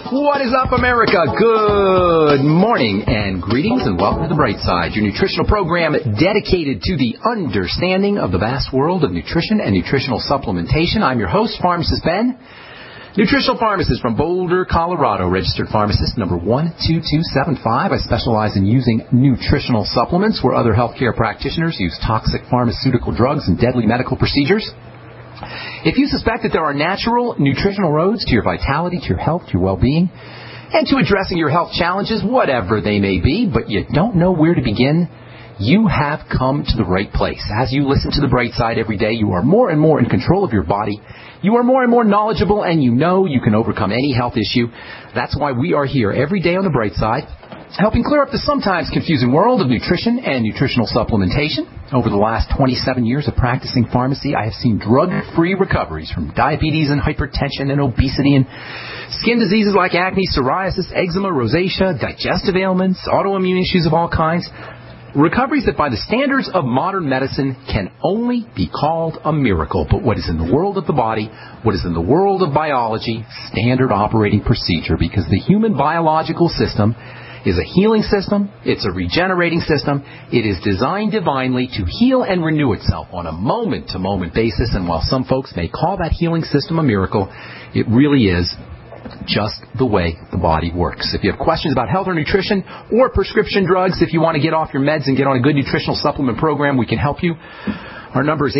What is up, America? Good morning and greetings and welcome to The Bright Side, your nutritional program dedicated to the understanding of the vast world of nutrition and nutritional supplementation. I'm your host, Pharmacist Ben, nutritional pharmacist from Boulder, Colorado, registered pharmacist number 12275. I specialize in using nutritional supplements where other healthcare practitioners use toxic pharmaceutical drugs and deadly medical procedures. If you suspect that there are natural nutritional roads to your vitality, to your health, to your well-being, and to addressing your health challenges, whatever they may be, but you don't know where to begin, you have come to the right place. As you listen to The Bright Side every day, you are more and more in control of your body. You are more and more knowledgeable, and you know you can overcome any health issue. That's why we are here every day on The Bright Side, helping clear up the sometimes confusing world of nutrition and nutritional supplementation. Over the last 27 years of practicing pharmacy, I have seen drug-free recoveries from diabetes and hypertension and obesity and skin diseases like acne, psoriasis, eczema, rosacea, digestive ailments, autoimmune issues of all kinds. Recoveries that by the standards of modern medicine can only be called a miracle. But what is in the world of the body, what is in the world of biology, standard operating procedure, because the human biological system is a healing system, it's a regenerating system, it is designed divinely to heal and renew itself on a moment-to-moment basis, and while some folks may call that healing system a miracle, it really is just the way the body works. If you have questions about health or nutrition or prescription drugs, if you want to get off your meds and get on a good nutritional supplement program, we can help you. Our number is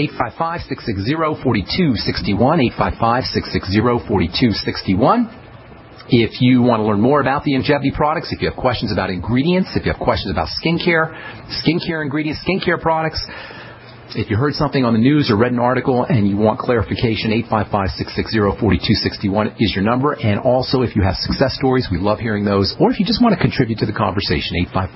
855-660-4261, 855-660-4261. If you want to learn more about the Youngevity products, if you have questions about ingredients, if you have questions about skincare ingredients, skincare products, if you heard something on the news or read an article and you want clarification, 855-660-4261 is your number. And also, if you have success stories, we love hearing those. Or if you just want to contribute to the conversation,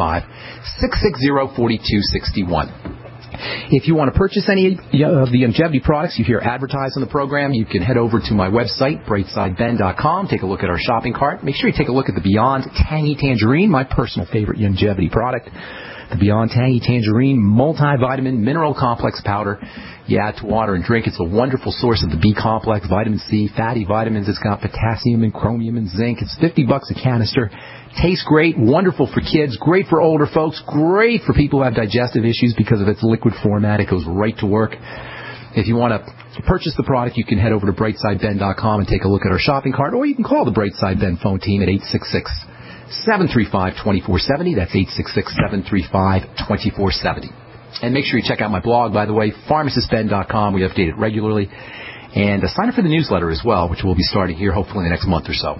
855-660-4261. If you want to purchase any of the Youngevity products you hear advertised on the program, you can head over to my website, brightsideben.com. Take a look at our shopping cart. Make sure you take a look at the Beyond Tangy Tangerine, my personal favorite Youngevity product. The Beyond Tangy Tangerine multivitamin mineral complex powder. You add to water and drink. It's a wonderful source of the B complex, vitamin C, fatty vitamins. It's got potassium and chromium and zinc. It's $50 a canister. Tastes great, wonderful for kids, great for older folks, great for people who have digestive issues because of its liquid format. It goes right to work. If you want to purchase the product, you can head over to brightsideben.com and take a look at our shopping cart, or you can call the Brightside Ben phone team at 866-735-2470. That's 866-735-2470. And make sure you check out my blog, by the way, pharmacistben.com. We update it regularly. And sign up for the newsletter as well, which will be starting here hopefully in the next month or so.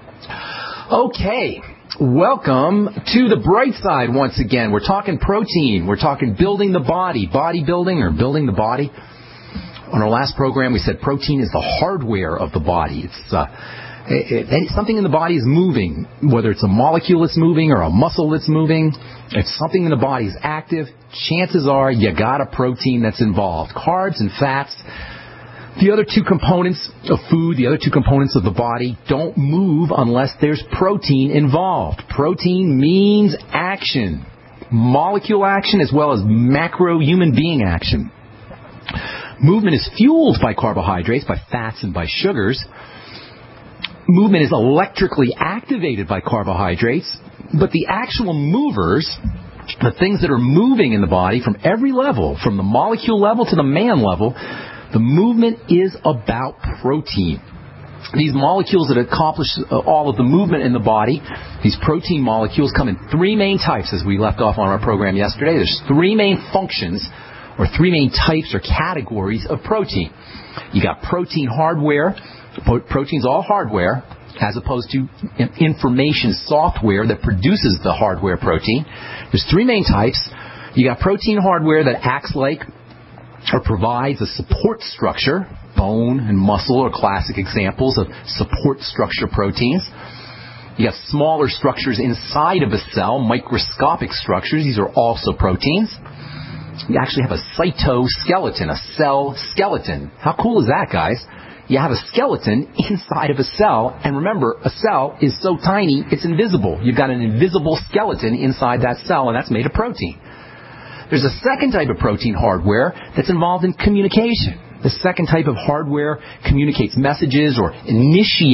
Okay. Welcome to The Bright Side once again. We're talking protein. We're talking building the body, bodybuilding or building the body. On our last program, we said protein is the hardware of the body. It's something in the body is moving, whether it's a molecule that's moving or a muscle that's moving. If something in the body is active, chances are you got a protein that's involved. Carbs and fats, the other two components of food, the other two components of the body don't move unless there's protein involved. Protein means action, molecule action as well as macro human being action. Movement is fueled by carbohydrates, by fats, and by sugars. Movement is electrically activated by carbohydrates, but the actual movers, the things that are moving in the body from every level, from the molecule level to the man level, the movement is about protein. These molecules that accomplish all of the movement in the body, these protein molecules come in three main types, as we left off on our program yesterday. There's three main functions, or three main types or categories of protein. You got protein hardware. Protein's all hardware, as opposed to information software that produces the hardware protein. There's three main types. You got protein hardware that acts like or provides a support structure. Bone and muscle are classic examples of support structure proteins. You have smaller structures inside of a cell, microscopic structures. These are also proteins. You actually have a cytoskeleton, a cell skeleton. How cool is that, guys? You have a skeleton inside of a cell, and remember, a cell is so tiny, it's invisible. You've got an invisible skeleton inside that cell, and that's made of protein. There's a second type of protein hardware that's involved in communication. The second type of hardware communicates messages or initiates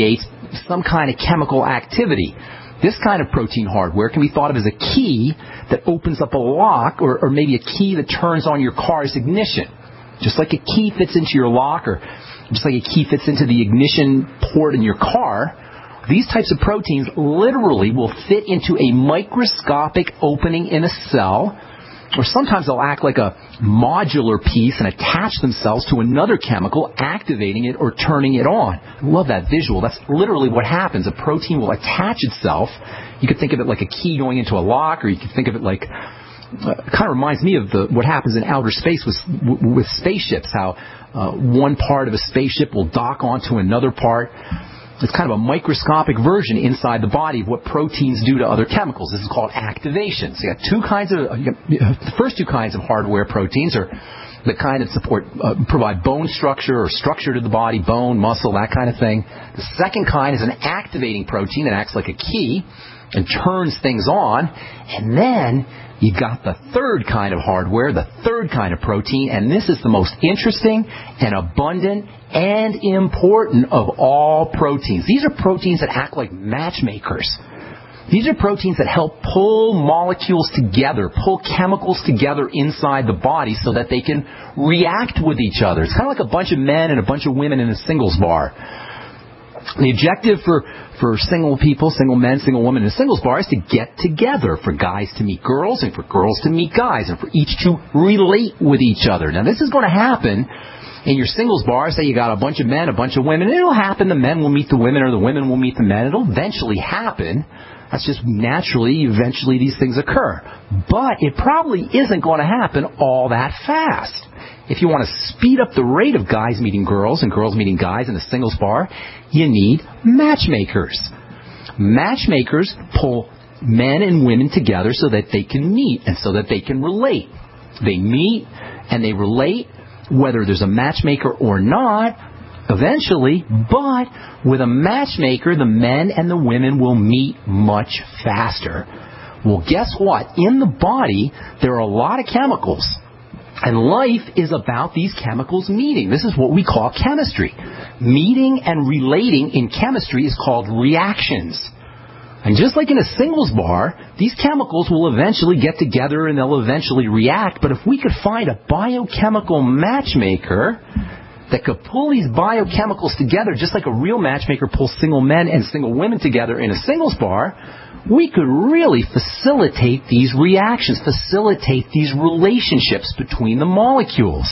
some kind of chemical activity. This kind of protein hardware can be thought of as a key that opens up a lock, or maybe a key that turns on your car's ignition. Just like a key fits into your lock, or just like a key fits into the ignition port in your car, these types of proteins literally will fit into a microscopic opening in a cell, or sometimes they'll act like a modular piece and attach themselves to another chemical, activating it or turning it on. I love that visual. That's literally what happens. A protein will attach itself. You could think of it like a key going into a lock, or you could think of it like, kind of reminds me of what happens in outer space with spaceships, how one part of a spaceship will dock onto another part. It's kind of a microscopic version inside the body of what proteins do to other chemicals. This is called activation. So you got the first two kinds of hardware proteins are the kind that provide bone structure or structure to the body, bone, muscle, that kind of thing. The second kind is an activating protein that acts like a key and turns things on. And then you got the third kind of hardware, the third kind of protein, and this is the most interesting and abundant and important of all proteins. These are proteins that act like matchmakers. These are proteins that help pull molecules together, pull chemicals together inside the body so that they can react with each other. It's kind of like a bunch of men and a bunch of women in a singles bar. The objective for single people, single men, single women in a singles bar is to get together, for guys to meet girls and for girls to meet guys, and for each to relate with each other. Now, this is going to happen in your singles bar. Say you got a bunch of men, a bunch of women. It'll happen. The men will meet the women, or the women will meet the men. It'll eventually happen. That's just naturally, eventually these things occur. But it probably isn't going to happen all that fast. If you want to speed up the rate of guys meeting girls and girls meeting guys in a singles bar, you need matchmakers. Matchmakers pull men and women together so that they can meet and so that they can relate. They meet and they relate whether there's a matchmaker or not eventually, but with a matchmaker, the men and the women will meet much faster. Well, guess what? In the body, there are a lot of chemicals. And life is about these chemicals meeting. This is what we call chemistry. Meeting and relating in chemistry is called reactions. And just like in a singles bar, these chemicals will eventually get together and they'll eventually react. But if we could find a biochemical matchmaker that could pull these biochemicals together, just like a real matchmaker pulls single men and single women together in a singles bar, we could really facilitate these reactions, facilitate these relationships between the molecules.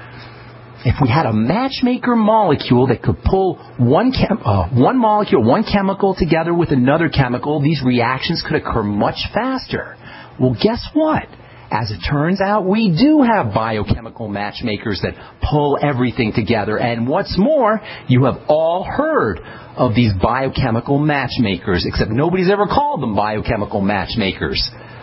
If we had a matchmaker molecule that could pull one molecule, one chemical together with another chemical, these reactions could occur much faster. Well, guess what? As it turns out, we do have biochemical matchmakers that pull everything together. And what's more, you have all heard of these biochemical matchmakers, except nobody's ever called them biochemical matchmakers.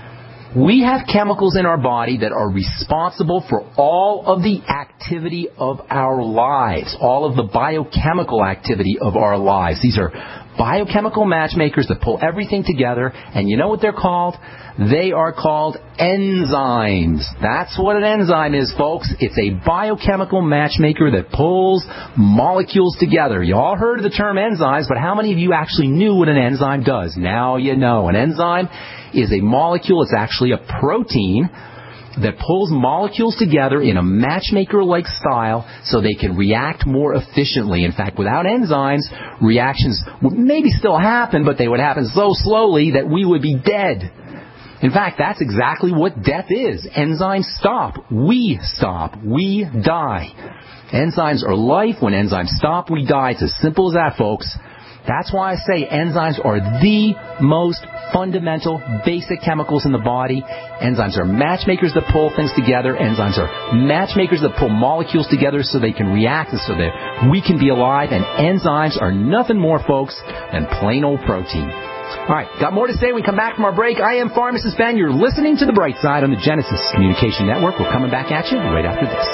We have chemicals in our body that are responsible for all of the activity of our lives, all of the biochemical activity of our lives. These are biochemical matchmakers that pull everything together, and you know what they're called? They are called enzymes. That's what an enzyme is, folks. It's a biochemical matchmaker that pulls molecules together. You all heard of the term enzymes, but how many of you actually knew what an enzyme does? Now you know. An enzyme is a molecule. It's actually a protein that pulls molecules together in a matchmaker-like style so they can react more efficiently. In fact, without enzymes, reactions would maybe still happen, but they would happen so slowly that we would be dead. In fact, that's exactly what death is. Enzymes stop. We stop. We die. Enzymes are life. When enzymes stop, we die. It's as simple as that, folks. That's why I say enzymes are the most fundamental, basic chemicals in the body. Enzymes are matchmakers that pull things together. Enzymes are matchmakers that pull molecules together so they can react and so that we can be alive. And enzymes are nothing more, folks, than plain old protein. All right, got more to say when we come back from our break. I am Pharmacist Ben. You're listening to The Bright Side on the Genesis Communication Network. We're coming back at you right after this.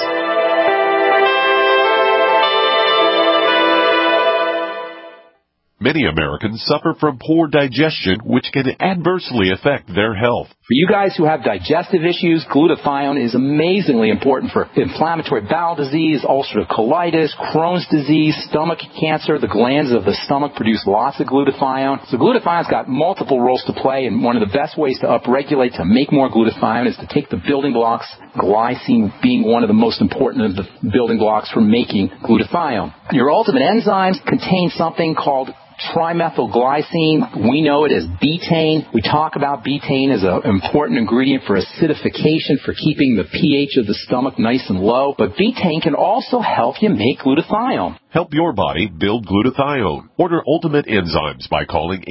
Many Americans suffer from poor digestion, which can adversely affect their health. For you guys who have digestive issues, glutathione is amazingly important for inflammatory bowel disease, ulcerative colitis, Crohn's disease, stomach cancer. The glands of the stomach produce lots of glutathione. So glutathione's got multiple roles to play, and one of the best ways to upregulate, to make more glutathione, is to take the building blocks, glycine being one of the most important of the building blocks for making glutathione. Your ultimate enzymes contain something called trimethylglycine. We know it as betaine. We talk about betaine as an important ingredient for acidification, for keeping the pH of the stomach nice and low. But betaine can also help you make glutathione. Help your body build glutathione. Order Ultimate Enzymes by calling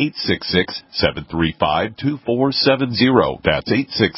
866-735-2470. That's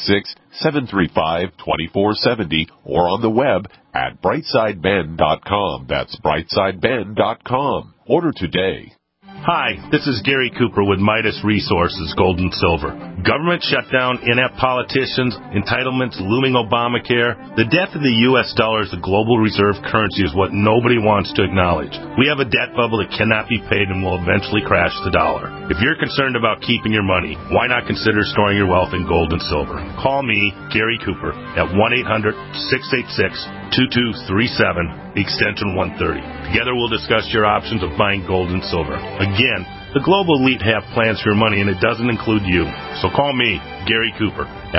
866-735-2470, or on the web at brightsideben.com. That's brightsideben.com. Order today. Hi, this is Gary Cooper with Midas Resources, Gold and Silver. Government shutdown, inept politicians, entitlements, looming Obamacare. The death of the U.S. dollar as the global reserve currency is what nobody wants to acknowledge. We have a debt bubble that cannot be paid and will eventually crash the dollar. If you're concerned about keeping your money, why not consider storing your wealth in gold and silver? Call me, Gary Cooper, at 1-800-686-2237, extension 130. Together we'll discuss your options of buying gold and silver. Again, the global elite have plans for your money, and it doesn't include you. So call me, Gary Cooper, at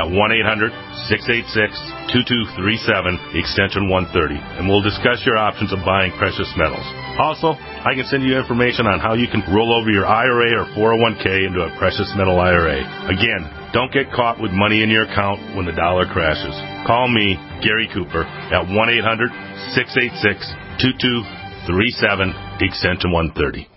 1-800-686-2237, extension 130, and we'll discuss your options of buying precious metals. Also, I can send you information on how you can roll over your IRA or 401k into a precious metal IRA. Again, don't get caught with money in your account when the dollar crashes. Call me, Gary Cooper, at 1-800-686-2237, extension 130.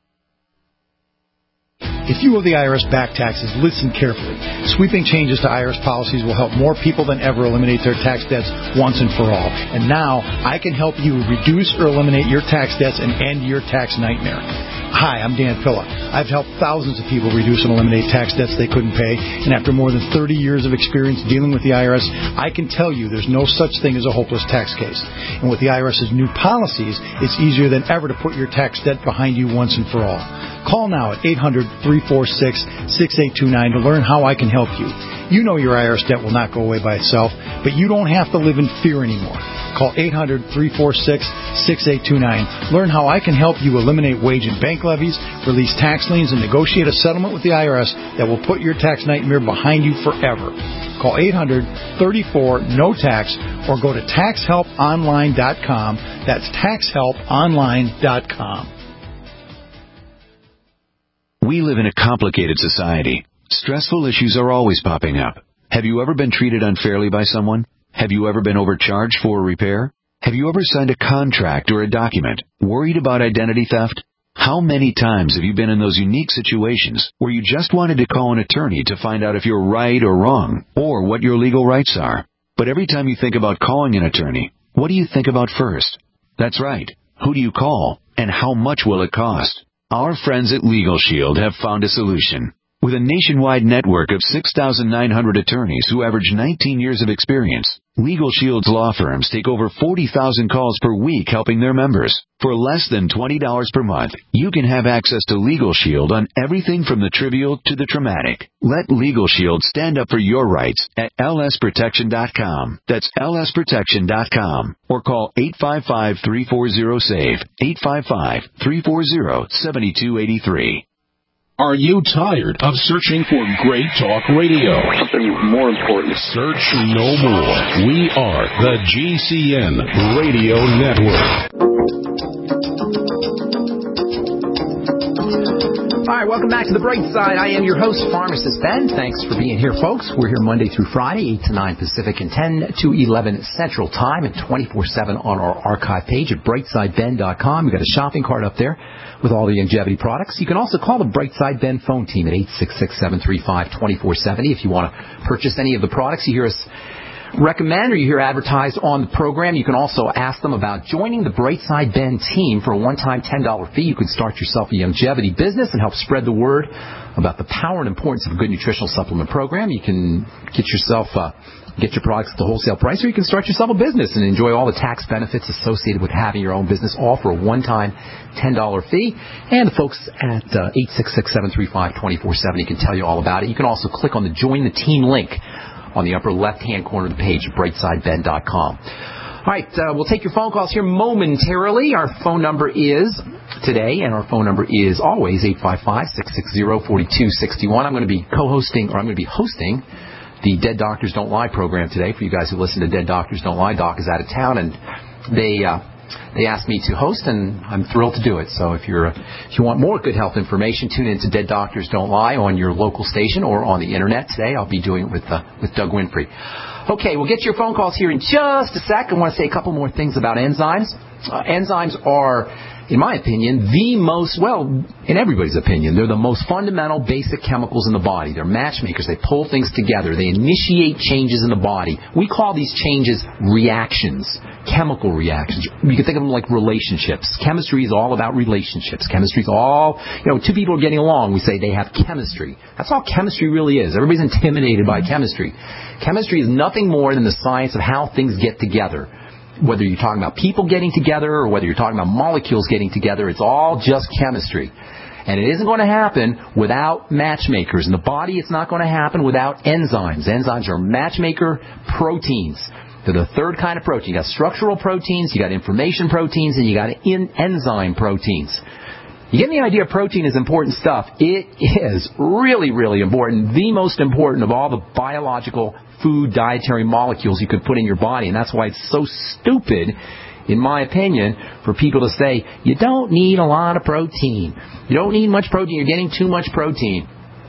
If you owe the IRS back taxes, listen carefully. Sweeping changes to IRS policies will help more people than ever eliminate their tax debts once and for all. And now, I can help you reduce or eliminate your tax debts and end your tax nightmare. Hi, I'm Dan Pilla. I've helped thousands of people reduce and eliminate tax debts they couldn't pay, and after more than 30 years of experience dealing with the IRS, I can tell you there's no such thing as a hopeless tax case. And with the IRS's new policies, it's easier than ever to put your tax debt behind you once and for all. Call now at 800-346-6829 to learn how I can help you. You know your IRS debt will not go away by itself, but you don't have to live in fear anymore. Call 800-346-6829. Learn how I can help you eliminate wage and bank levies, release tax liens, and negotiate a settlement with the IRS that will put your tax nightmare behind you forever. Call 800-34-NO-TAX or go to taxhelponline.com. That's taxhelponline.com. We live in a complicated society. Stressful issues are always popping up. Have you ever been treated unfairly by someone? Have you ever been overcharged for a repair? Have you ever signed a contract or a document? Worried about identity theft? How many times have you been in those unique situations where you just wanted to call an attorney to find out if you're right or wrong, or what your legal rights are? But every time you think about calling an attorney, what do you think about first? That's right. Who do you call, and how much will it cost? Our friends at Legal Shield have found a solution. With a nationwide network of 6,900 attorneys who average 19 years of experience, Legal Shield's law firms take over 40,000 calls per week helping their members. For less than $20 per month, you can have access to Legal Shield on everything from the trivial to the traumatic. Let Legal Shield stand up for your rights at lsprotection.com. That's lsprotection.com. Or call 855-340-SAVE, 855-340-7283. Are you tired of searching for great talk radio? Something more important. Search no more. We are the GCN Radio Network. All right, welcome back to The Bright Side. I am your host, Pharmacist Ben. Thanks for being here, folks. We're here Monday through Friday, 8 to 9 Pacific and 10 to 11 Central Time, and 24/7 on our archive page at brightsideben.com. We've got a shopping cart up there with all the longevity products. You can also call the Brightside Ben phone team at 866-735-2470 if you want to purchase any of the products. You hear us recommend or you hear advertised on the program, you can also ask them about joining the Brightside Ben team for a one-time $10 fee. You can start yourself a longevity business and help spread the word about the power and importance of a good nutritional supplement program. You can get your products at the wholesale price, or you can start yourself a business and enjoy all the tax benefits associated with having your own business, all for a one-time $10 fee. And the folks at 866-735-2470 can tell you all about it. You can also click on the Join the Team link on the upper left-hand corner of the page at brightsideben.com. All right, we'll take your phone calls here momentarily. Our phone number is today, and our phone number is always 855-660-4261. I'm going to be hosting the Dead Doctors Don't Lie program today. For you guys who listen to Dead Doctors Don't Lie, Doc is out of town, and they asked me to host, and I'm thrilled to do it. So if you want more good health information, tune in to Dead Doctors Don't Lie on your local station or on the internet today. I'll be doing it with Doug Winfrey. Okay, we'll get to your phone calls here in just a sec. I want to say a couple more things about enzymes. Enzymes are, in my opinion, in everybody's opinion, they're the most fundamental basic chemicals in the body. They're matchmakers. They pull things together. They initiate changes in the body. We call these changes reactions, chemical reactions. You can think of them like relationships. Chemistry is all about relationships. Chemistry is all, two people are getting along. We say they have chemistry. That's all chemistry really is. Everybody's intimidated by chemistry. Chemistry is nothing more than the science of how things get together. Whether you're talking about people getting together or whether you're talking about molecules getting together, it's all just chemistry. And it isn't going to happen without matchmakers. In the body, it's not going to happen without enzymes. Enzymes are matchmaker proteins. They're the third kind of protein. You got structural proteins, you got information proteins, and you got enzyme proteins. You get the idea protein is important stuff. It is really, really important. The most important of all the biological food dietary molecules you could put in your body. And that's why it's so stupid, in my opinion, for people to say, you don't need a lot of protein. You don't need much protein. You're getting too much protein.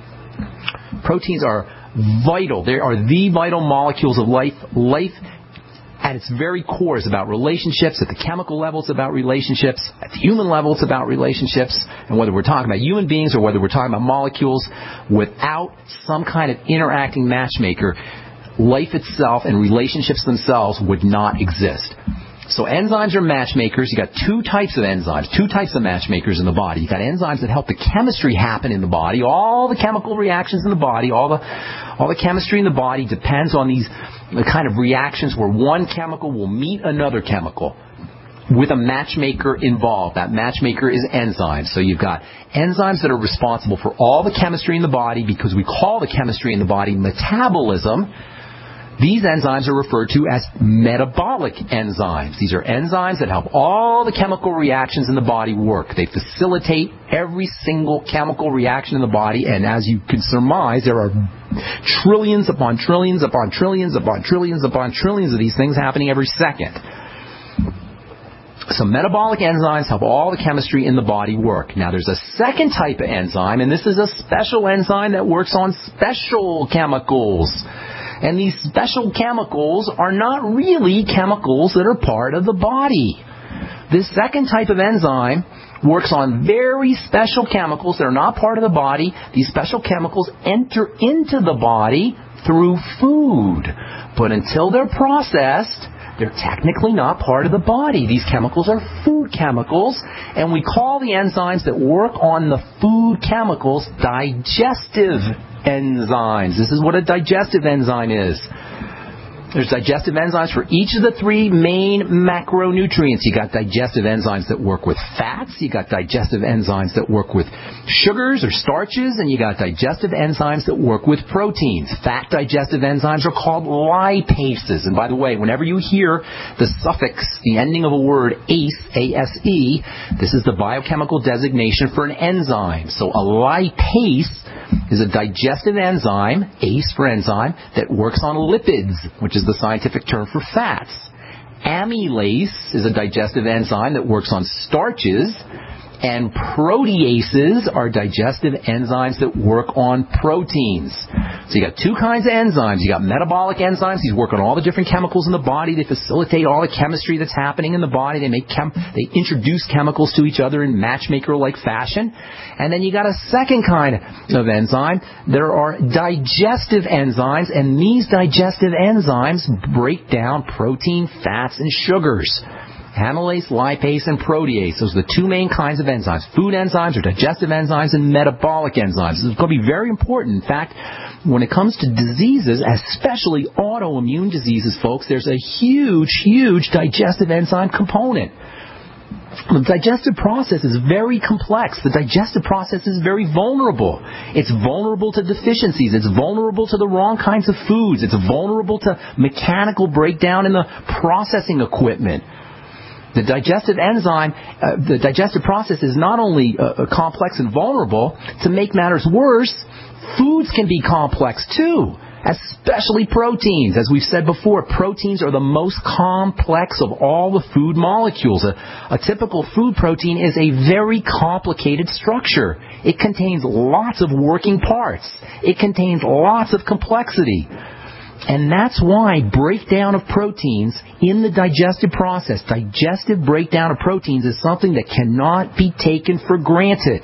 Proteins are vital. They are the vital molecules of life. Life at its very core is about relationships. At the chemical level, it's about relationships. At the human level, it's about relationships. And whether we're talking about human beings or whether we're talking about molecules, without some kind of interacting matchmaker, life itself and relationships themselves would not exist. So enzymes are matchmakers. You got two types of enzymes, two types of matchmakers in the body. You got enzymes that help the chemistry happen in the body. All the chemical reactions in the body, all the chemistry in the body depends on the kind of reactions where one chemical will meet another chemical with a matchmaker involved. That matchmaker is enzymes. So you've got enzymes that are responsible for all the chemistry in the body, because we call the chemistry in the body metabolism. These enzymes are referred to as metabolic enzymes. These are enzymes that help all the chemical reactions in the body work. They facilitate every single chemical reaction in the body, and as you can surmise, there are trillions upon trillions upon trillions upon trillions upon trillions of these things happening every second. So metabolic enzymes help all the chemistry in the body work. Now there's a second type of enzyme, and this is a special enzyme that works on special chemicals. And these special chemicals are not really chemicals that are part of the body. This second type of enzyme works on very special chemicals that are not part of the body. These special chemicals enter into the body through food. But until they're processed, they're technically not part of the body. These chemicals are food chemicals, and we call the enzymes that work on the food chemicals digestive enzymes. This is what a digestive enzyme is. There's digestive enzymes for each of the three main macronutrients. You got digestive enzymes that work with fats, you got digestive enzymes that work with sugars or starches, and you got digestive enzymes that work with proteins. Fat digestive enzymes are called lipases. And by the way, whenever you hear the suffix, the ending of a word, ACE, A-S-E, this is the biochemical designation for an enzyme. So a lipase is a digestive enzyme, ACE for enzyme, that works on lipids, which is the scientific term for fats. Amylase is a digestive enzyme that works on starches, and proteases are digestive enzymes that work on proteins. So you got two kinds of enzymes. You got metabolic enzymes. These work on all the different chemicals in the body. They facilitate all the chemistry that's happening in the body. They introduce chemicals to each other in matchmaker-like fashion. And then you got a second kind of enzyme. There are digestive enzymes, and these digestive enzymes break down protein, fats, and sugars. Amylase, lipase, and protease. Those are the two main kinds of enzymes. Food enzymes or digestive enzymes and metabolic enzymes. This is going to be very important. In fact, when it comes to diseases, especially autoimmune diseases, folks, there's a huge, huge digestive enzyme component. The digestive process is very complex. The digestive process is very vulnerable. It's vulnerable to deficiencies. It's vulnerable to the wrong kinds of foods. It's vulnerable to mechanical breakdown in the processing equipment. The digestive enzyme, the digestive process is not only complex and vulnerable. To make matters worse, foods can be complex too, especially proteins. As we've said before, proteins are the most complex of all the food molecules. A typical food protein is a very complicated structure. It contains lots of working parts. It contains lots of complexity. And that's why breakdown of proteins in the digestive process, digestive breakdown of proteins, is something that cannot be taken for granted.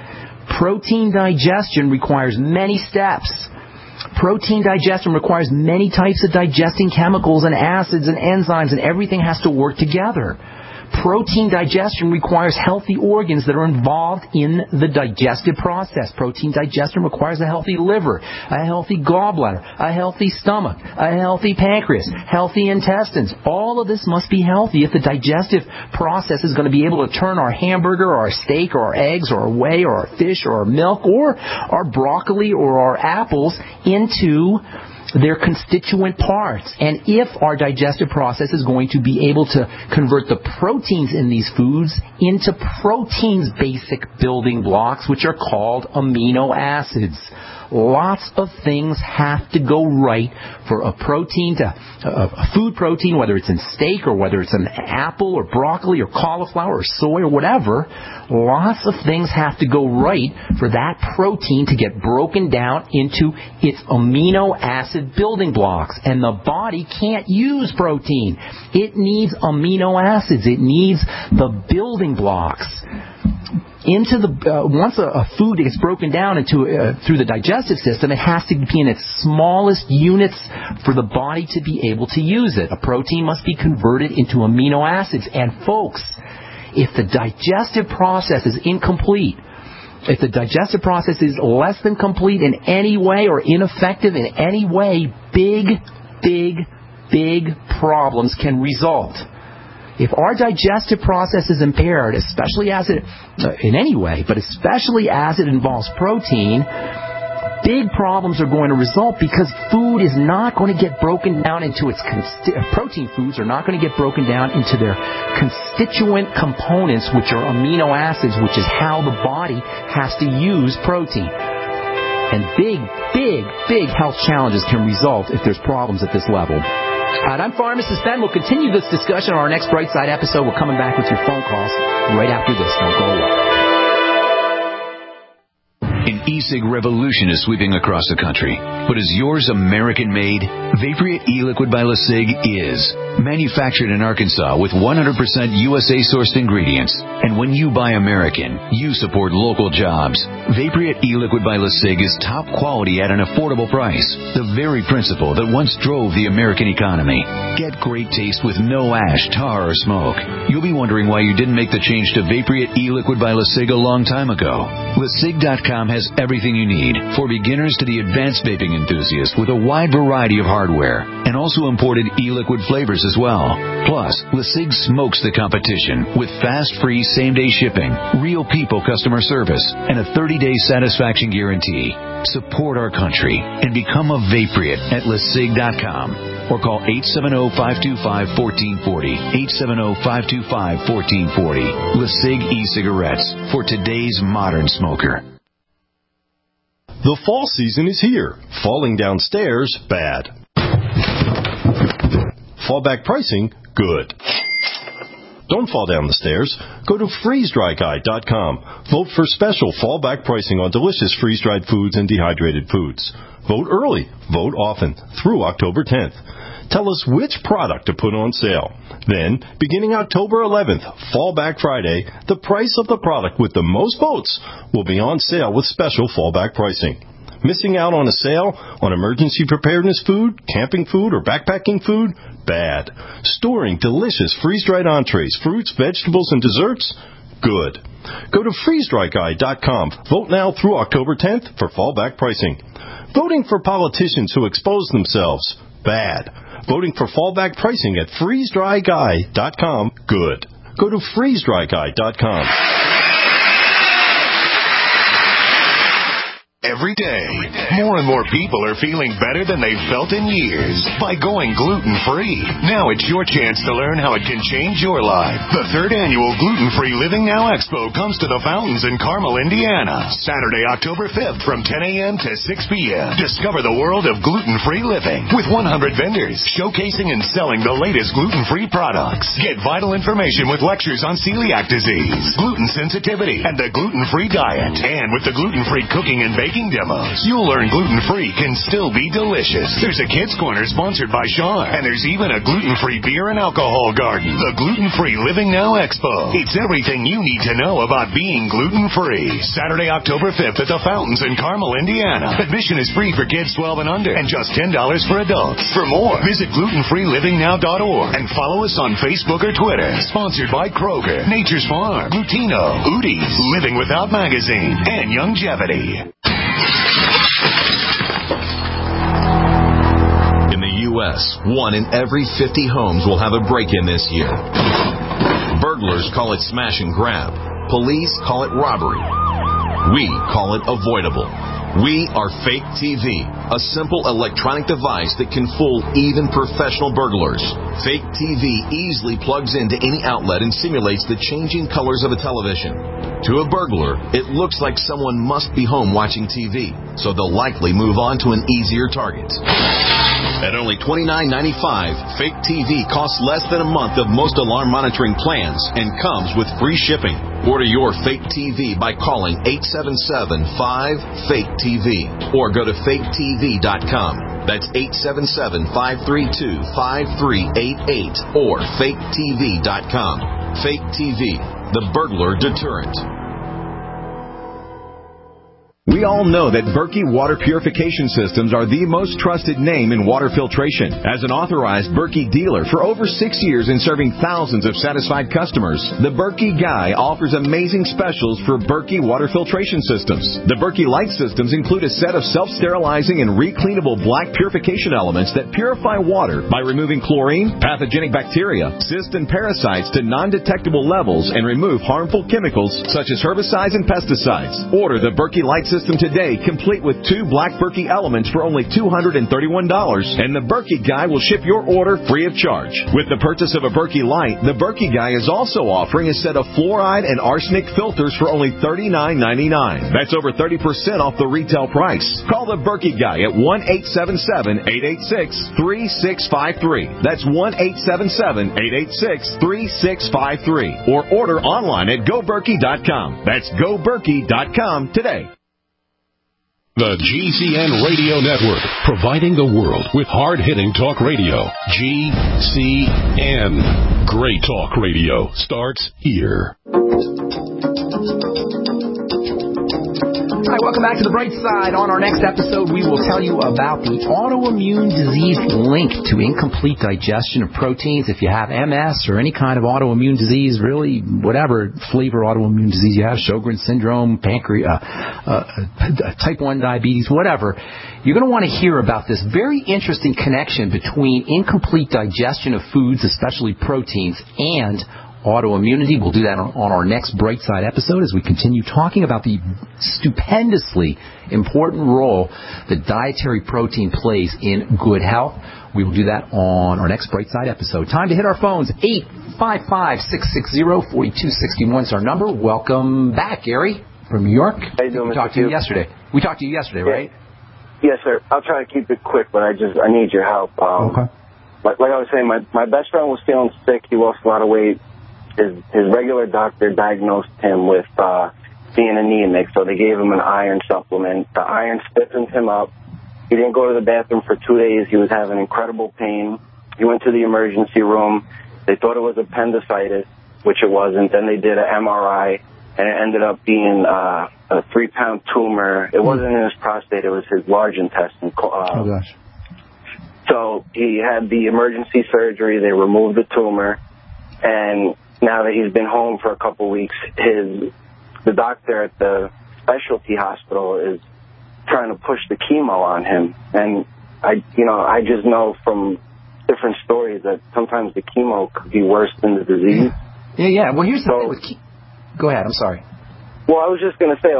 Protein digestion requires many steps. Protein digestion requires many types of digesting chemicals and acids and enzymes, and everything has to work together. Protein digestion requires healthy organs that are involved in the digestive process. Protein digestion requires a healthy liver, a healthy gallbladder, a healthy stomach, a healthy pancreas, healthy intestines. All of this must be healthy if the digestive process is going to be able to turn our hamburger or our steak or our eggs or our whey or our fish or our milk or our broccoli or our apples into their constituent parts. And if our digestive process is going to be able to convert the proteins in these foods into proteins' basic building blocks, which are called amino acids. Lots of things have to go right for a protein a food protein, whether it's in steak or whether it's an apple or broccoli or cauliflower or soy or whatever. Lots of things have to go right for that protein to get broken down into its amino acid building blocks. And the body can't use protein. It needs amino acids. It needs the building blocks. Once a food gets broken down through the digestive system, it has to be in its smallest units for the body to be able to use it. A protein must be converted into amino acids. And folks, if the digestive process is incomplete, if the digestive process is less than complete in any way or ineffective in any way, big problems can result. If our digestive process is impaired, especially as it, in any way, but especially as it involves protein, big problems are going to result because food is not going to get broken down into its protein foods are not going to get broken down into their constituent components, which are amino acids, which is how the body has to use protein. And big health challenges can result if there's problems at this level. I'm Pharmacist Ben. We'll continue this discussion on our next Brightside episode. We're coming back with your phone calls right after this. Don't go away. An e-cig revolution is sweeping across the country. But is yours American-made? Vaporeate e-liquid by LeSig is. Manufactured in Arkansas with 100% USA-sourced ingredients. And when you buy American, you support local jobs. Vaporeate e-liquid by LeSig is top quality at an affordable price. The very principle that once drove the American economy. Get great taste with no ash, tar, or smoke. You'll be wondering why you didn't make the change to Vaporeate e-liquid by LeSig a long time ago. LeSig.com has everything you need, for beginners to the advanced vaping enthusiast, with a wide variety of hardware, and also imported e-liquid flavors as well. Plus, LeSig smokes the competition with fast, free, same-day shipping, real people customer service, and a 30-day satisfaction guarantee. Support our country and become a Vaporeate at LeSig.com or call 870-525-1440, 870-525-1440. LeSig e-cigarettes for today's modern smoker. The fall season is here. Falling downstairs, bad. Fallback pricing, good. Don't fall down the stairs. Go to freezedryguy.com. Vote for special fallback pricing on delicious freeze-dried foods and dehydrated foods. Vote early. Vote often. Through October 10th. Tell us which product to put on sale. Then, beginning October 11th, Fallback Friday, the price of the product with the most votes will be on sale with special fallback pricing. Missing out on a sale on emergency preparedness food, camping food, or backpacking food? Bad. Storing delicious freeze-dried entrees, fruits, vegetables, and desserts? Good. Go to freezedryguy.com. Vote now through October 10th for fallback pricing. Voting for politicians who expose themselves? Bad. Voting for fallback pricing at freezedryguy.com? Good. Go to freezedryguy.com. Every day, more and more people are feeling better than they've felt in years by going gluten-free. Now it's your chance to learn how it can change your life. The 3rd annual Gluten-Free Living Now Expo comes to the Fountains in Carmel, Indiana, Saturday, October 5th from 10 a.m. to 6 p.m. Discover the world of gluten-free living with 100 vendors showcasing and selling the latest gluten-free products. Get vital information with lectures on celiac disease, gluten sensitivity, and the gluten-free diet. And with the gluten-free cooking and baking demos, you'll learn gluten-free can still be delicious. There's a kids' corner sponsored by Sean, and there's even a gluten-free beer and alcohol garden. The Gluten-Free Living Now Expo. It's everything you need to know about being gluten-free. Saturday, October 5th at the Fountains in Carmel, Indiana. Admission is free for kids 12 and under, and just $10 for adults. For more, visit glutenfreelivingnow.org and follow us on Facebook or Twitter. Sponsored by Kroger, Nature's Farm, Glutino, Udi's, Living Without Magazine, and Youngevity. In the U.S., 1 in every 50 homes will have a break-in this year. Burglars call it smash and grab. Police call it robbery. We call it avoidable. We are Fake TV, a simple electronic device that can fool even professional burglars. Fake TV easily plugs into any outlet and simulates the changing colors of a television. To a burglar, it looks like someone must be home watching TV, so they'll likely move on to an easier target. At only $29.95, Fake TV costs less than a month of most alarm monitoring plans and comes with free shipping. Order your Fake TV by calling 877-5-FAKE-TV or go to faketv.com. That's 877-532-5388 or faketv.com. Fake TV, the burglar deterrent. We all know that Berkey Water Purification Systems are the most trusted name in water filtration. As an authorized Berkey dealer for over 6 years and serving thousands of satisfied customers, the Berkey Guy offers amazing specials for Berkey Water Filtration Systems. The Berkey Light Systems include a set of self-sterilizing and recleanable black purification elements that purify water by removing chlorine, pathogenic bacteria, cysts, and parasites to non-detectable levels and remove harmful chemicals such as herbicides and pesticides. Order the Berkey Light System today, complete with 2 black Berkey elements for only $231, and the Berkey Guy will ship your order free of charge. With the purchase of a Berkey Light, the Berkey Guy is also offering a set of fluoride and arsenic filters for only $39.99. That's over 30% off the retail price. Call the Berkey Guy at 1-877-886-3653. That's 1-877-886-3653. Or order online at goberkey.com. That's goberkey.com today. The GCN Radio Network, providing the world with hard-hitting talk radio. GCN. Great talk radio starts here. Hi, welcome back to The Bright Side. On our next episode, we will tell you about the autoimmune disease linked to incomplete digestion of proteins. If you have MS or any kind of autoimmune disease, really whatever flavor autoimmune disease you have, Sjogren's syndrome, type 1 diabetes, whatever, you're going to want to hear about this very interesting connection between incomplete digestion of foods, especially proteins, and autoimmunity. We'll do that on our next Bright Side episode as we continue talking about the stupendously important role that dietary protein plays in good health. We will do that on our next Bright Side episode. Time to hit our phones. 855-660-4261 is our number. Welcome back, Gary, from New York. How you doing, We talked to you yesterday. We talked to you yesterday, right? Yes, sir. I'll try to keep it quick, but I need your help. Okay. Like I was saying, my best friend was feeling sick. He lost a lot of weight. his regular doctor diagnosed him with being anemic, so they gave him an iron supplement. The iron stiffened him up. He didn't go to the bathroom for 2 days. He was having incredible pain. He went to the emergency room. They thought it was appendicitis, which it wasn't. Then they did an MRI, and it ended up being a 3-pound tumor. It wasn't in his prostate. It was his large intestine. Oh, gosh. So he had the emergency surgery. They removed the tumor. And now that he's been home for a couple weeks, the doctor at the specialty hospital is trying to push the chemo on him. And I just know from different stories that sometimes the chemo could be worse than the disease. Yeah. Well, here's the thing with Go ahead. I'm sorry. Well, I was just going to say,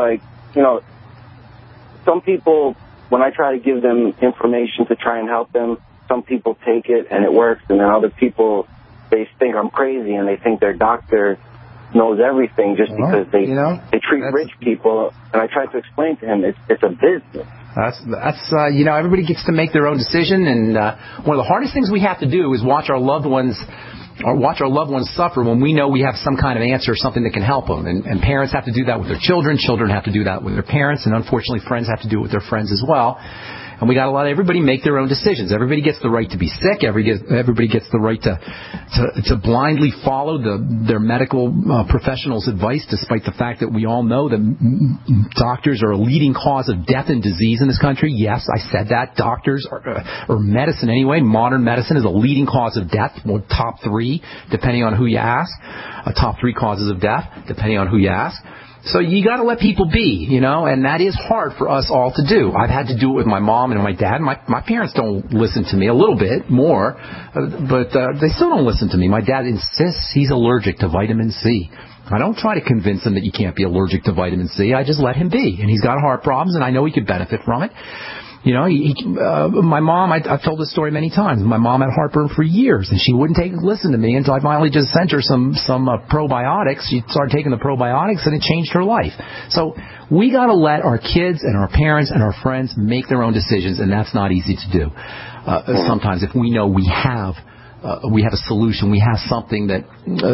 some people, when I try to give them information to try and help them, some people take it and it works, and then other people, they think I'm crazy and they think their doctor knows everything just because they treat rich people. And I try to explain to him it's a business. That's everybody gets to make their own decision, and one of the hardest things we have to do is watch our loved ones suffer when we know we have some kind of answer, something that can help them. And parents have to do that with their children. Children have to do that with their parents. And unfortunately, friends have to do it with their friends as well. And we got to let everybody make their own decisions. Everybody gets the right to be sick. Everybody gets the right to blindly follow their medical professionals' advice, despite the fact that we all know that doctors are a leading cause of death and disease in this country. Yes, I said that. Doctors or medicine anyway, modern medicine is a leading cause of death, top 3, depending on who you ask. Top 3 causes of death, depending on who you ask. So you got to let people be, and that is hard for us all to do. I've had to do it with my mom and my dad. My parents don't listen to me, a little bit more, but they still don't listen to me. My dad insists he's allergic to vitamin C. I don't try to convince him that you can't be allergic to vitamin C. I just let him be, and he's got heart problems, and I know he could benefit from it. My mom, I've told this story many times. My mom had heartburn for years, and she wouldn't listen to me until I finally just sent her some probiotics. She started taking the probiotics, and it changed her life. So we got to let our kids and our parents and our friends make their own decisions, and that's not easy to do. Sometimes if we know we have a solution, we have something that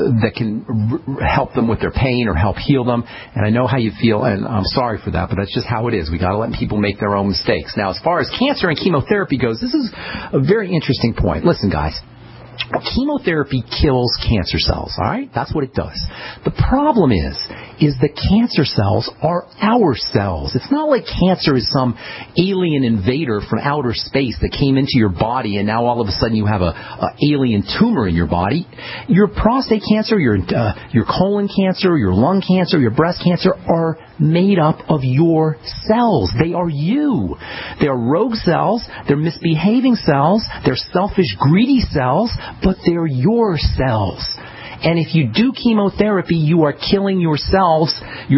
can help them with their pain or help heal them. And I know how you feel, and I'm sorry for that, but that's just how it is. We got to let people make their own mistakes. Now, as far as cancer and chemotherapy goes, this is a very interesting point. Listen, guys. Chemotherapy kills cancer cells, all right? That's what it does. The problem is the cancer cells are our cells. It's not like cancer is some alien invader from outer space that came into your body and now all of a sudden you have a alien tumor in your body. Your prostate cancer, your colon cancer, your lung cancer, your breast cancer are made up of your cells. They are you. They are rogue cells. They're misbehaving cells. They're selfish, greedy cells, but they're your cells. And if you do chemotherapy, you are killing your cells,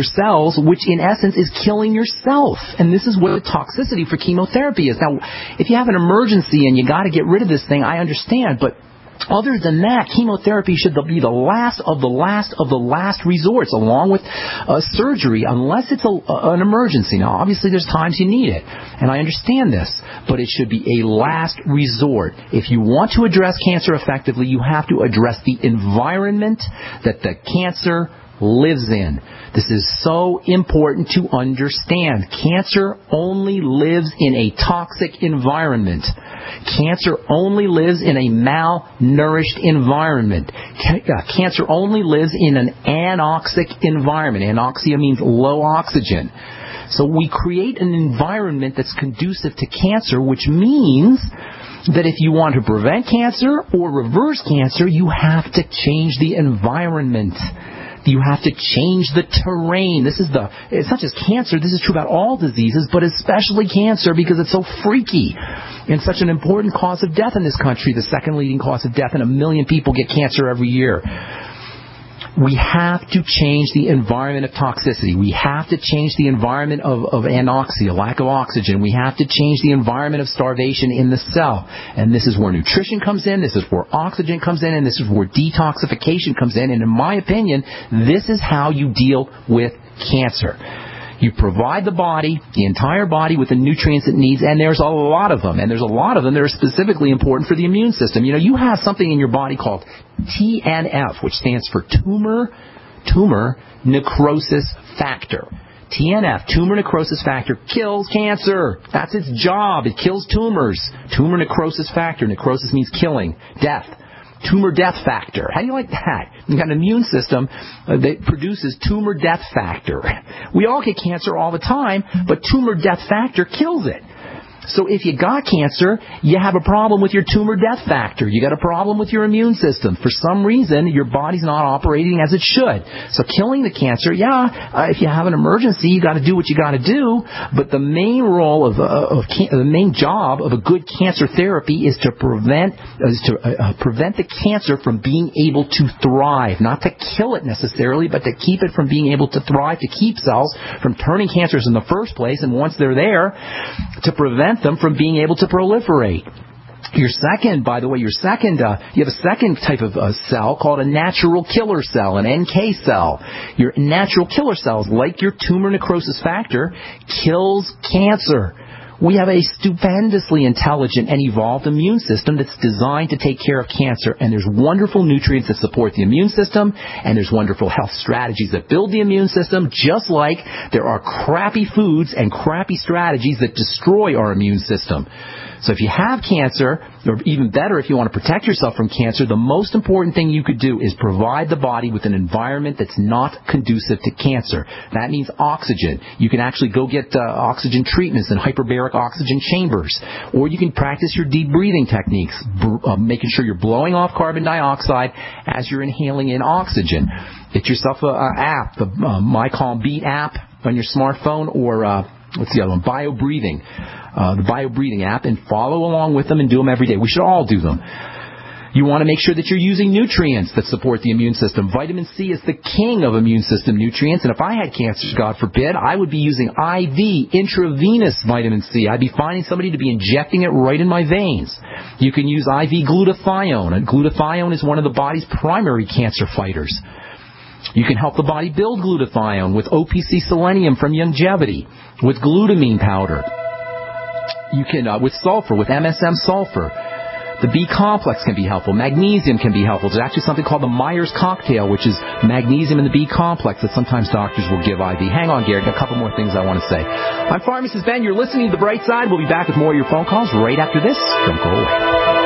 which in essence is killing yourself. And this is what the toxicity for chemotherapy is. Now, if you have an emergency and you got to get rid of this thing, I understand, but other than that, chemotherapy should be the last of the last resorts, along with surgery, unless it's an emergency. Now, obviously, there's times you need it, and I understand this, but it should be a last resort. If you want to address cancer effectively, you have to address the environment that the cancer lives in. This is so important to understand. Cancer only lives in a toxic environment. Cancer only lives in a malnourished environment. Cancer only lives in an anoxic environment. Anoxia means low oxygen. So we create an environment that's conducive to cancer, which means that if you want to prevent cancer or reverse cancer, you have to change the environment. You have to change the terrain. It's not just cancer. This is true about all diseases, but especially cancer because it's so freaky and such an important cause of death in this country, the second leading cause of death, and 1 million people get cancer every year. We have to change the environment of toxicity. We have to change the environment of anoxia, lack of oxygen. We have to change the environment of starvation in the cell. And this is where nutrition comes in, this is where oxygen comes in, and this is where detoxification comes in. And in my opinion, this is how you deal with cancer. You provide the entire body with the nutrients it needs, and there's a lot of them. And there's a lot of them that are specifically important for the immune system. You have something in your body called TNF, which stands for tumor necrosis factor. TNF, tumor necrosis factor, kills cancer. That's its job. It kills tumors. Tumor necrosis factor. Necrosis means killing, death. Tumor death factor. How do you like that? You've got an immune system that produces tumor death factor. We all get cancer all the time, but tumor death factor kills it. So if you got cancer, you have a problem with your tumor death factor. You got a problem with your immune system. For some reason, your body's not operating as it should. So killing the cancer, if you have an emergency, you got to do what you got to do. But the main role the main job of a good cancer therapy is to prevent the cancer from being able to thrive, not to kill it necessarily, but to keep it from being able to thrive, to keep cells from turning cancers in the first place, and once they're there, to prevent them from being able to proliferate. You have a second type of cell called a natural killer cell, an NK cell. Your natural killer cells, like your tumor necrosis factor, kills cancer. We have a stupendously intelligent and evolved immune system that's designed to take care of cancer, and there's wonderful nutrients that support the immune system, and there's wonderful health strategies that build the immune system, just like there are crappy foods and crappy strategies that destroy our immune system. So if you have cancer, or even better, if you want to protect yourself from cancer, the most important thing you could do is provide the body with an environment that's not conducive to cancer. That means oxygen. You can actually go get oxygen treatments in hyperbaric oxygen chambers. Or you can practice your deep breathing techniques, making sure you're blowing off carbon dioxide as you're inhaling in oxygen. Get yourself an app, the MyCalmBeat app on your smartphone, or what's the other one? BioBreathing. The BioBreathing app, and follow along with them and do them every day. We should all do them. You want to make sure that you're using nutrients that support the immune system. Vitamin C is the king of immune system nutrients, and if I had cancer, God forbid, I would be using IV, intravenous vitamin C. I'd be finding somebody to be injecting it right in my veins. You can use IV glutathione, and glutathione is one of the body's primary cancer fighters. You can help the body build glutathione with OPC selenium from Youngevity, with glutamine powder. You can, with sulfur, with MSM sulfur. The B complex can be helpful. Magnesium can be helpful. There's actually something called the Myers cocktail, which is magnesium and the B complex that sometimes doctors will give IV. Hang on, Gary. Got a couple more things I want to say. I'm Pharmacist Ben. You're listening to The Bright Side. We'll be back with more of your phone calls right after this. Don't go away.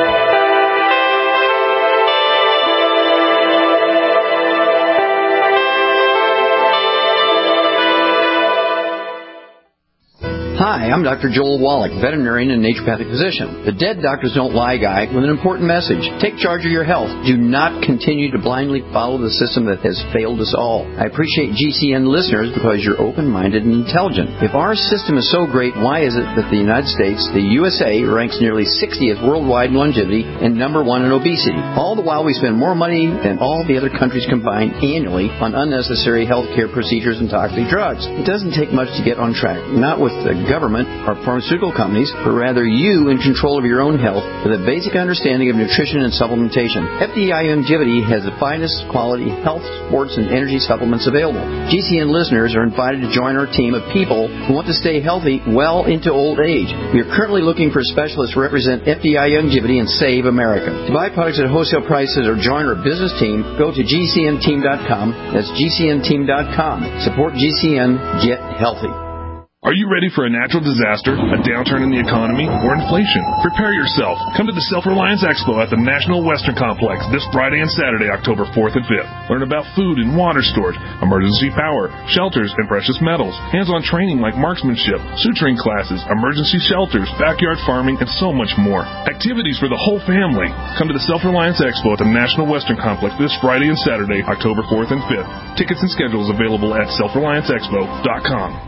Hi, I'm Dr. Joel Wallach, veterinarian and naturopathic physician. The Dead Doctors Don't Lie guy with an important message. Take charge of your health. Do not continue to blindly follow the system that has failed us all. I appreciate GCN listeners because you're open-minded and intelligent. If our system is so great, why is it that the United States, the USA, ranks nearly 60th worldwide in longevity and number 1 in obesity? All the while we spend more money than all the other countries combined annually on unnecessary healthcare procedures and toxic drugs. It doesn't take much to get on track. Not with the government or pharmaceutical companies, but rather you in control of your own health with a basic understanding of nutrition and supplementation. FDI Youngevity has the finest quality health, sports, and energy supplements available. GCN listeners are invited to join our team of people who want to stay healthy well into old age. We are currently looking for specialists to represent FDI Youngevity and Save America. To buy products at wholesale prices or join our business team, go to GCNteam.com. That's GCNteam.com. Support GCN. Get healthy. Are you ready for a natural disaster, a downturn in the economy, or inflation? Prepare yourself. Come to the Self-Reliance Expo at the National Western Complex this Friday and Saturday, October 4th and 5th. Learn about food and water storage, emergency power, shelters, and precious metals. Hands-on training like marksmanship, suturing classes, emergency shelters, backyard farming, and so much more. Activities for the whole family. Come to the Self-Reliance Expo at the National Western Complex this Friday and Saturday, October 4th and 5th. Tickets and schedules available at selfrelianceexpo.com.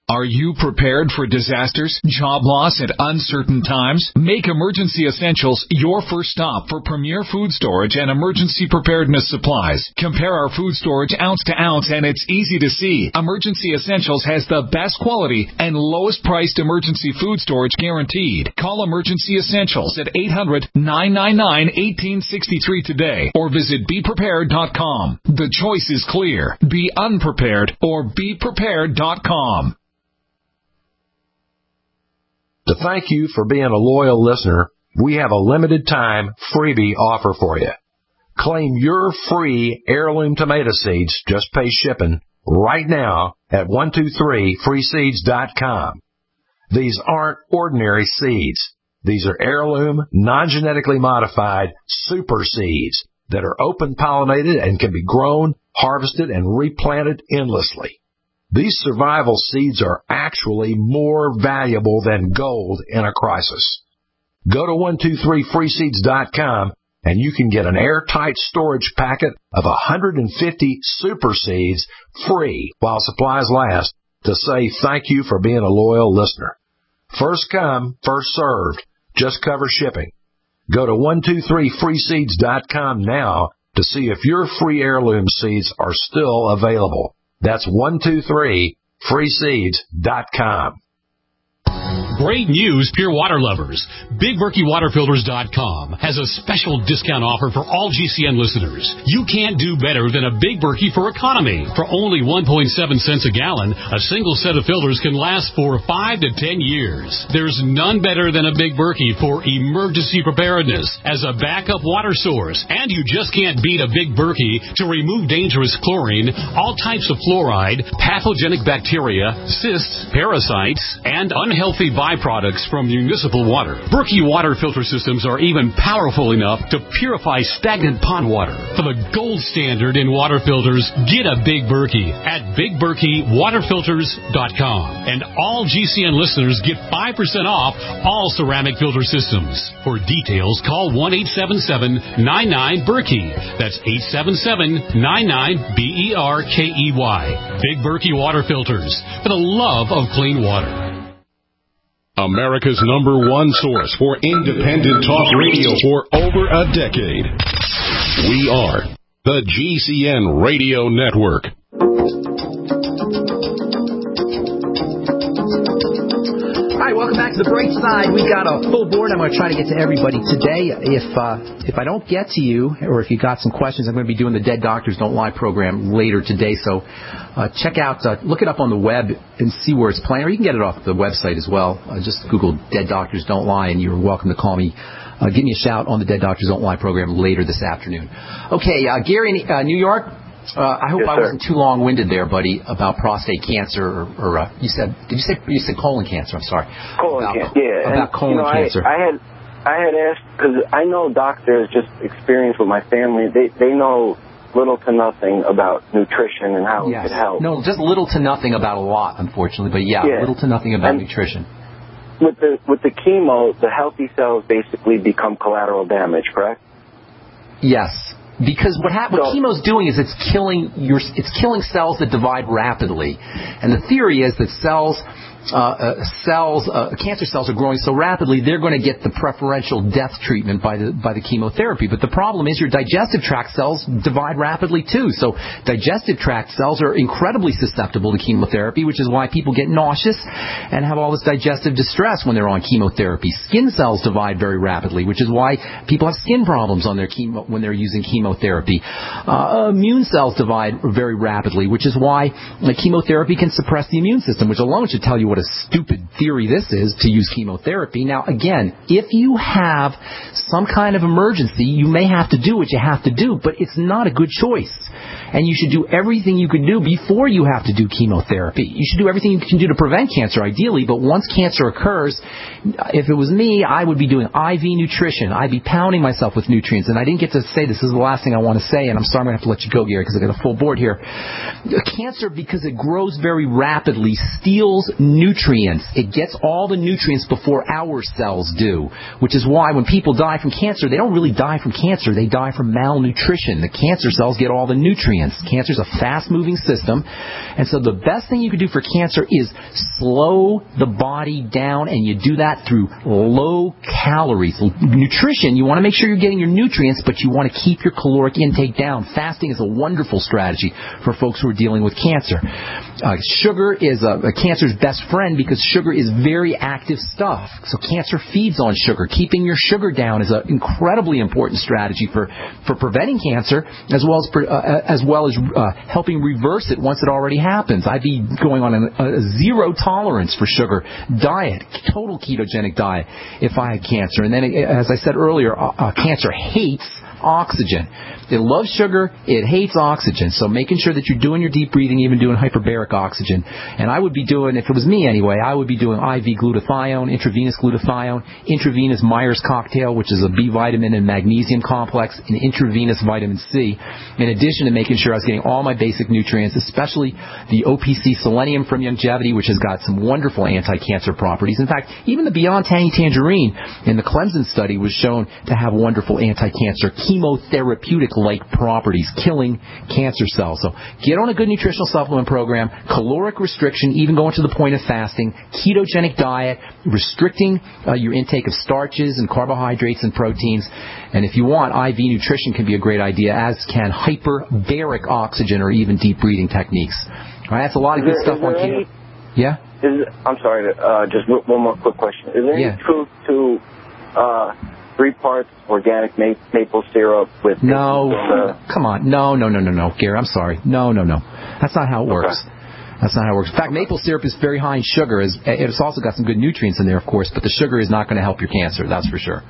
Are you prepared for disasters, job loss, and uncertain times? Make Emergency Essentials your first stop for premier food storage and emergency preparedness supplies. Compare our food storage ounce to ounce, and it's easy to see. Emergency Essentials has the best quality and lowest priced emergency food storage guaranteed. Call Emergency Essentials at 800-999-1863 today or visit BePrepared.com. The choice is clear. Be unprepared or BePrepared.com. To thank you for being a loyal listener, we have a limited time freebie offer for you. Claim your free heirloom tomato seeds, just pay shipping, right now at 123freeseeds.com. These aren't ordinary seeds. These are heirloom, non-genetically modified super seeds that are open pollinated and can be grown, harvested, and replanted endlessly. These survival seeds are actually more valuable than gold in a crisis. Go to 123freeseeds.com and you can get an airtight storage packet of 150 super seeds free while supplies last to say thank you for being a loyal listener. First come, first served. Just cover shipping. Go to 123freeseeds.com now to see if your free heirloom seeds are still available. That's 123freeseeds.com. Great news, pure water lovers. BigBerkeyWaterFilters.com has a special discount offer for all GCN listeners. You can't do better than a Big Berkey for economy. For only 1.7 cents a gallon, a single set of filters can last for 5 to 10 years. There's none better than a Big Berkey for emergency preparedness as a backup water source. And you just can't beat a Big Berkey to remove dangerous chlorine, all types of fluoride, pathogenic bacteria, cysts, parasites, and unhealthy byproducts from municipal water. Berkey water filter systems are even powerful enough to purify stagnant pond water. For the gold standard in water filters, get a Big Berkey at BigBerkeyWaterFilters.com. And all GCN listeners get 5% off all ceramic filter systems. For details, call 1-877-99-BERKEY. That's 877-99-BERKEY. Big Berkey Water Filters, for the love of clean water. America's #1 source for independent talk radio for over a decade. We are the GCN Radio Network. All right, welcome back to the Bright Side. We got a full board. I'm going to try to get to everybody today. If I don't get to you, or if you got some questions, I'm going to be doing the Dead Doctors Don't Lie program later today. So check out, look it up on the web and see where it's playing, or you can get it off the website as well. Just Google Dead Doctors Don't Lie, and you're welcome to call me. Give me a shout on the Dead Doctors Don't Lie program later this afternoon. Okay, Gary in New York. I hope I wasn't too long-winded there, buddy, about prostate cancer, or you said colon cancer? I'm sorry. Colon cancer, yeah. About colon cancer. I had asked, because I know doctors, just experience with my family, they know little to nothing about nutrition and how it could help. No, just little to nothing about a lot, unfortunately, but little to nothing about nutrition. With the chemo, the healthy cells basically become collateral damage, correct? Yes. Because what chemo's doing is it's killing cells that divide rapidly, and the theory is that cancer cells are growing so rapidly they're going to get the preferential death treatment by the chemotherapy. But the problem is your digestive tract cells divide rapidly too. So digestive tract cells are incredibly susceptible to chemotherapy, which is why people get nauseous and have all this digestive distress when they're on chemotherapy. Skin cells divide very rapidly, which is why people have skin problems on their when they're using chemotherapy. Immune cells divide very rapidly, which is why chemotherapy can suppress the immune system, which alone should tell you what a stupid theory this is to use chemotherapy. Now, again, if you have some kind of emergency, you may have to do what you have to do, but it's not a good choice. And you should do everything you can do before you have to do chemotherapy. You should do everything you can do to prevent cancer, ideally, but once cancer occurs, if it was me, I would be doing IV nutrition. I'd be pounding myself with nutrients. And I didn't get to say this is the last thing I want to say, and I'm sorry I'm going to have to let you go, Gary, because I got a full board here. Cancer, because it grows very rapidly, steals nutrients. It gets all the nutrients before our cells do, which is why when people die from cancer, they don't really die from cancer. They die from malnutrition. The cancer cells get all the nutrients. Cancer is a fast-moving system, and so the best thing you can do for cancer is slow the body down, and you do that through low calories. Nutrition, you want to make sure you're getting your nutrients, but you want to keep your caloric intake down. Fasting is a wonderful strategy for folks who are dealing with cancer. Sugar is a cancer's best friend because sugar is very active stuff. So cancer feeds on sugar. Keeping your sugar down is an incredibly important strategy for preventing cancer, as well as helping reverse it once it already happens. I'd be going on a zero tolerance for sugar diet, total ketogenic diet, if I had cancer. And then, as I said earlier, cancer hates oxygen. It loves sugar. It hates oxygen. So making sure that you're doing your deep breathing, even doing hyperbaric oxygen. And I would be doing, if it was me anyway, I would be doing IV glutathione, intravenous Myers cocktail, which is a B vitamin and magnesium complex, and intravenous vitamin C, in addition to making sure I was getting all my basic nutrients, especially the OPC selenium from Youngevity, which has got some wonderful anti-cancer properties. In fact, even the Beyond Tangy Tangerine in the Clemson study was shown to have wonderful anti-cancer chemotherapeutic-like properties, killing cancer cells. So get on a good nutritional supplement program, caloric restriction, even going to the point of fasting, ketogenic diet, restricting your intake of starches and carbohydrates and proteins. And if you want, IV nutrition can be a great idea, as can hyperbaric oxygen or even deep breathing techniques. All right, that's a lot of good stuff on keto. Yeah? I'm sorry, just one more quick question. Is there any truth to 3 parts organic maple syrup with... No, come on. No, Gary, I'm sorry. No. That's not how it works. That's not how it works. In fact, maple syrup is very high in sugar. It's also got some good nutrients in there, of course, but the sugar is not going to help your cancer, that's for sure.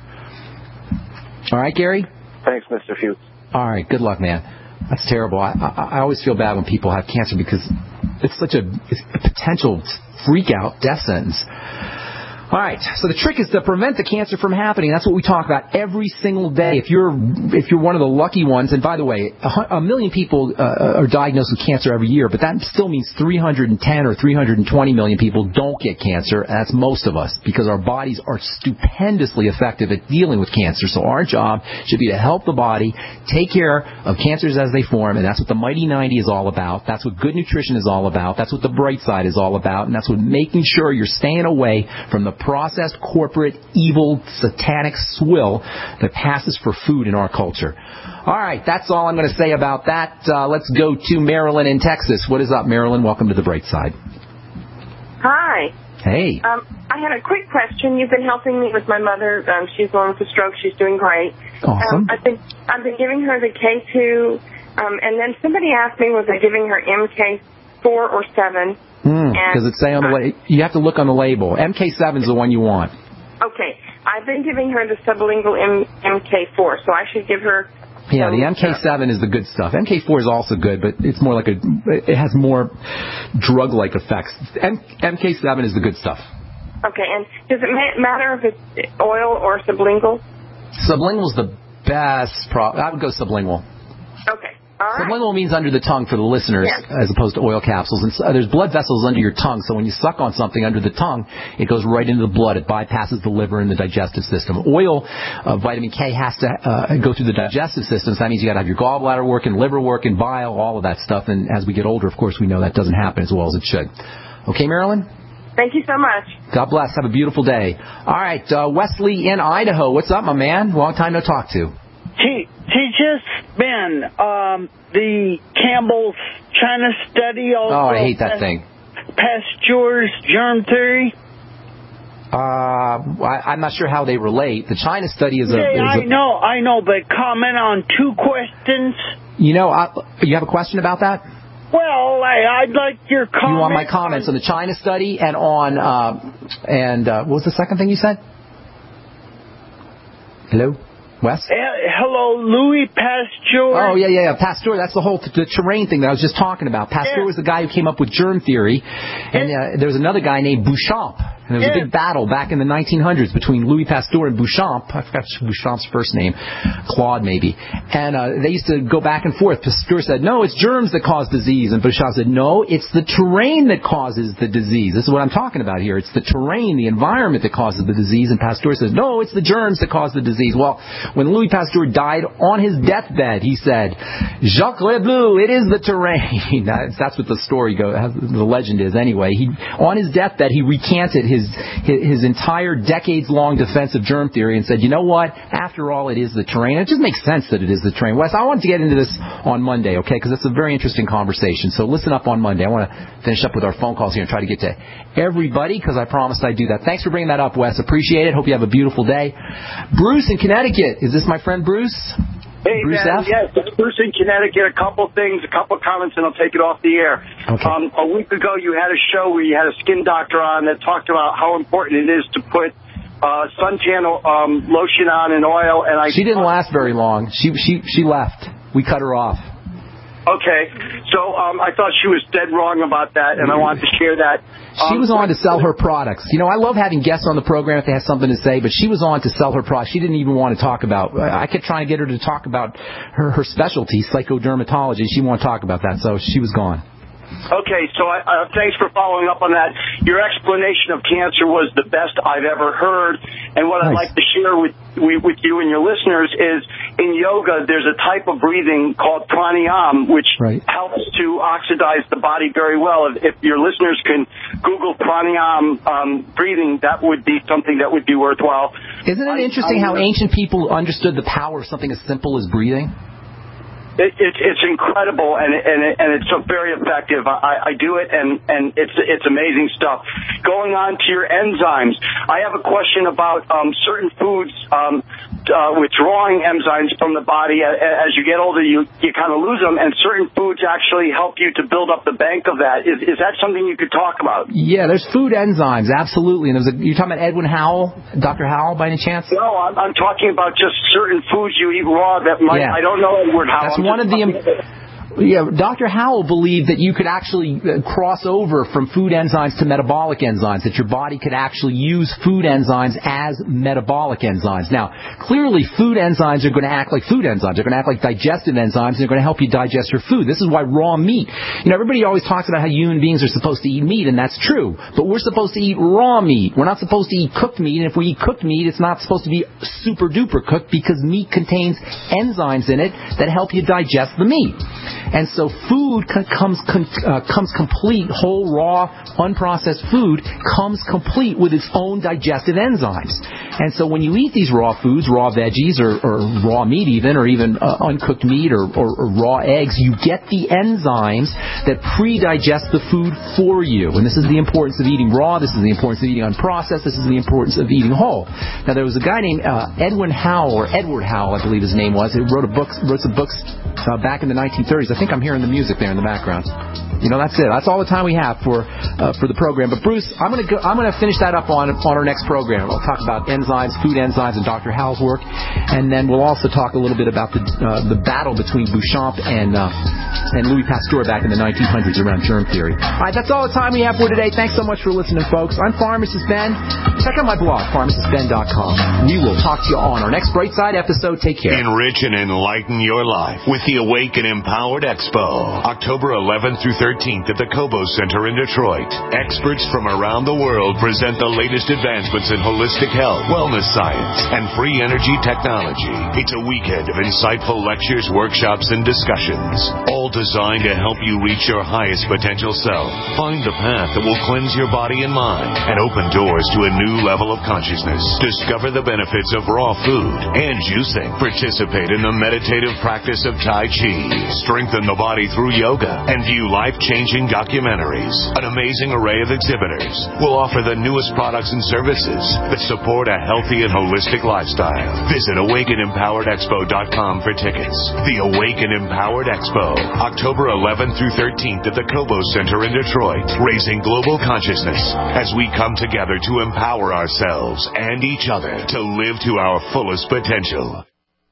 All right, Gary? Thanks, Mr. Fuchs. All right, good luck, man. That's terrible. I always feel bad when people have cancer because it's such a potential freak-out death sentence. All right, so the trick is to prevent the cancer from happening. That's what we talk about every single day. If you're one of the lucky ones, and by the way, 1 million people are diagnosed with cancer every year, but that still means 310 or 320 million people don't get cancer. That's most of us, because our bodies are stupendously effective at dealing with cancer. So our job should be to help the body take care of cancers as they form, and that's what the Mighty 90 is all about. That's what good nutrition is all about. That's what the Bright Side is all about, and that's what making sure you're staying away from the processed, corporate, evil, satanic swill that passes for food in our culture. All right, that's all I'm going to say about that. Let's go to Marilyn in Texas. What is up, Marilyn? Welcome to the Bright Side. Hi. Hey. I had a quick question. You've been helping me with my mother. She's going with a stroke. She's doing great. Awesome. I've been giving her the K2, and then somebody asked me, was I giving her MK4 or 7? Does it say on the label? You have to look on the label. MK7 is the one you want. Okay. I've been giving her the sublingual MK4, so I should give her... Yeah, the MK7 is the good stuff. MK4 is also good, but it's more like it has more drug-like effects. MK7 is the good stuff. Okay, and does it matter if it's oil or sublingual? Sublingual is the best. I would go sublingual. Okay. All right. Sublingual means under the tongue for the listeners, as opposed to oil capsules. And there's blood vessels under your tongue, so when you suck on something under the tongue, it goes right into the blood. It bypasses the liver and the digestive system. Oil, vitamin K, has to go through the digestive system, so that means you got to have your gallbladder working, liver working, bile, all of that stuff. And as we get older, of course, we know that doesn't happen as well as it should. Okay, Marilyn? Thank you so much. God bless. Have a beautiful day. All right, Wesley in Idaho. What's up, my man? Long time no talk to. Just been the Campbell's China study. Also I hate that thing. Pasteur's germ theory. I'm not sure how they relate. The China study is I know, but comment on 2 questions. You have a question about that? Well, I'd like your comment. You want my comments on the China study and on what was the second thing you said? Hello? Wes? Hello, Louis Pasteur. Oh, yeah. Pasteur, that's the terrain thing that I was just talking about. Pasteur was the guy who came up with germ theory, and there was another guy named Beauchamp. And there was a big battle back in the 1900s between Louis Pasteur and Beauchamp. I forgot Beauchamp's first name, Claude maybe. And they used to go back and forth. Pasteur said, no, it's germs that cause disease. And Beauchamp said, no, it's the terrain that causes the disease. This is what I'm talking about here. It's the terrain, the environment that causes the disease. And Pasteur says, no, it's the germs that cause the disease. Well, when Louis Pasteur died on his deathbed, he said, Jacques Lebleu, it is the terrain. That's what the story goes, the legend is anyway. On his deathbed, he recanted his entire decades-long defense of germ theory and said, you know what? After all, it is the terrain. It just makes sense that it is the terrain. Wes, I wanted to get into this on Monday, okay, because it's a very interesting conversation. So listen up on Monday. I want to finish up with our phone calls here and try to get to everybody because I promised I'd do that. Thanks for bringing that up, Wes. Appreciate it. Hope you have a beautiful day. Bruce in Connecticut. Is this my friend Bruce? Hey, Bruce man, F? yes, it's Bruce in Connecticut. A couple comments, and I'll take it off the air. Okay. A week ago, you had a show where you had a skin doctor on that talked about how important it is to put suntan lotion on and oil. And she didn't last very long. She left. We cut her off. Okay, so I thought she was dead wrong about that, and I wanted to share that. She was on to sell her products. You know, I love having guests on the program if they have something to say, but she was on to sell her products. She didn't even want to talk about, I kept trying to get her to talk about her specialty, psychodermatology. She didn't want to talk about that, so she was gone. Okay, so thanks for following up on that. Your explanation of cancer was the best I've ever heard, and what I'd like to share with you and your listeners is in yoga there's a type of breathing called pranayama, which helps to oxidize the body very well. If your listeners can Google pranayama breathing, that would be something that would be worthwhile. Isn't it interesting how ancient people understood the power of something as simple as breathing? It's incredible, and it's so very effective. I do it, and it's amazing stuff. Going on to your enzymes, I have a question about certain foods withdrawing enzymes from the body. As you get older, you kind of lose them, and certain foods actually help you to build up the bank of that. Is that something you could talk about? Yeah, there's food enzymes, absolutely. And you're talking about Edwin Howell, Dr. Howell, by any chance? No, I'm talking about just certain foods you eat raw that might. Yeah. I don't know Edwin Howell. That's one of the. Yeah, Dr. Howell believed that you could actually cross over from food enzymes to metabolic enzymes, that your body could actually use food enzymes as metabolic enzymes. Now, clearly food enzymes are going to act like food enzymes. They're going to act like digestive enzymes, and they're going to help you digest your food. This is why raw meat, everybody always talks about how human beings are supposed to eat meat, and that's true. But we're supposed to eat raw meat. We're not supposed to eat cooked meat, and if we eat cooked meat, it's not supposed to be super duper cooked because meat contains enzymes in it that help you digest the meat. And so food comes complete, whole, raw, unprocessed food comes complete with its own digestive enzymes. And so when you eat these raw foods, raw veggies or raw meat even uncooked meat or raw eggs, you get the enzymes that pre-digest the food for you. And this is the importance of eating raw. This is the importance of eating unprocessed. This is the importance of eating whole. Now, there was a guy named Edwin Howell, or Edward Howell, I believe his name was. He wrote some books back in the 1930s. I think I'm hearing the music there in the background. That's it. That's all the time we have for the program. But Bruce, I'm going to finish that up on our next program. We'll talk about enzymes, food enzymes, and Dr. Howell's work, and then we'll also talk a little bit about the battle between Beauchamp and Louis Pasteur back in the 1900s around germ theory. All right, that's all the time we have for today. Thanks so much for listening, folks. I'm Pharmacist Ben. Check out my blog, pharmacistben.com. We will talk to you on our next Brightside episode. Take care. Enrich and enlighten your life with the Awake and Empowered Expo, October 11th through 13th at the Cobo Center in Detroit. Experts from around the world present the latest advancements in holistic health, wellness science, and free energy technology. It's a weekend of insightful lectures, workshops, and discussions, all designed to help you reach your highest potential self. Find the path that will cleanse your body and mind and open doors to a new level of consciousness. Discover the benefits of raw food and juicing. Participate in the meditative practice of Tai Chi. Strengthen the body through yoga and view life-changing documentaries. An amazing array of exhibitors will offer the newest products and services that support a healthy and holistic lifestyle. Visit AwakenEmpoweredExpo.com for tickets. The Awaken Empowered Expo, October 11th through 13th at the Cobo Center in Detroit, raising global consciousness as we come together to empower ourselves and each other to live to our fullest potential.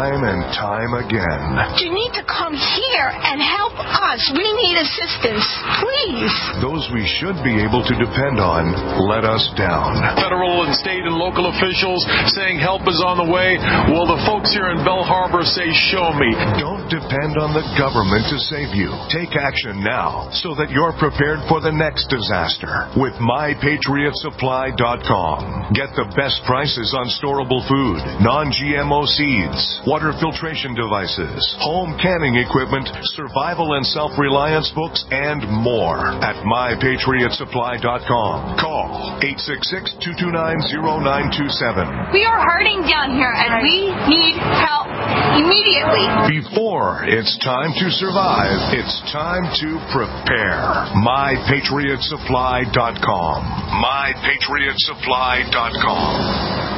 time and time again. You need to come here and help us. We need assistance. Please. Those we should be able to depend on let us down. Federal and state and local officials saying help is on the way. Well, the folks here in Belle Harbor say, show me. Don't depend on the government to save you. Take action now so that you're prepared for the next disaster with MyPatriotSupply.com. Get the best prices on storable food, non-GMO seeds, water filtration devices, home canning equipment, survival and self-reliance books, and more at MyPatriotSupply.com. Call 866-229-0927. We are hurting down here, and we need help immediately. Before it's time to survive, it's time to prepare. MyPatriotSupply.com. MyPatriotSupply.com.